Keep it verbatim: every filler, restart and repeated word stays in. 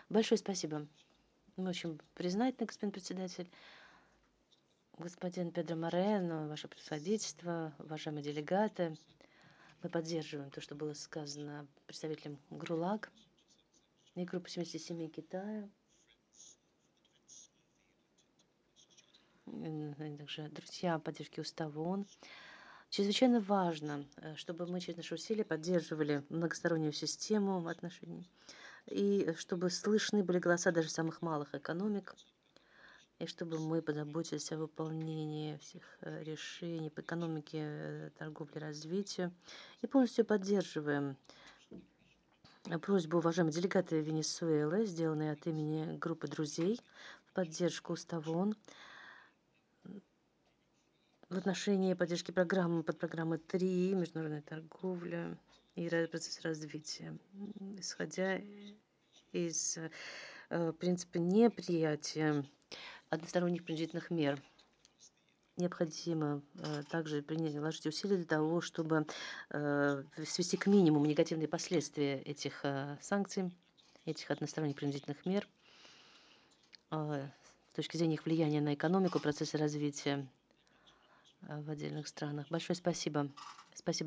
Большое спасибо. Мы очень признательны, господин председатель. Господин Педро Морено, ваше превосходительство, уважаемые делегаты, мы поддерживаем то, что было сказано представителем ГРУЛАГ и группы семидесяти семи Китая. М, и также друзья поддержки Устава ООН. Чрезвычайно важно, э, чтобы мы через наши усилия поддерживали многостороннюю систему отношений и чтобы слышны были голоса даже самых малых экономик, и чтобы мы позаботились о выполнении всех э, решений по экономике, э, торговле, развитию. И полностью поддерживаем э, просьбу уважаемой делегата Венесуэлы, сделанной от имени группы друзей в поддержку Устава ООН в отношении поддержки программы, подпрограммы три «Международная торговля и ра- процесс развития», м, исходя из э, принципа неприятия односторонних принудительных мер. Необходимо э, также принять, вложить усилия для того, чтобы э, свести к минимуму негативные последствия этих э, санкций, этих односторонних принудительных мер э, с точки зрения их влияния на экономику, процессы развития э, в отдельных странах. Большое спасибо. Спасибо.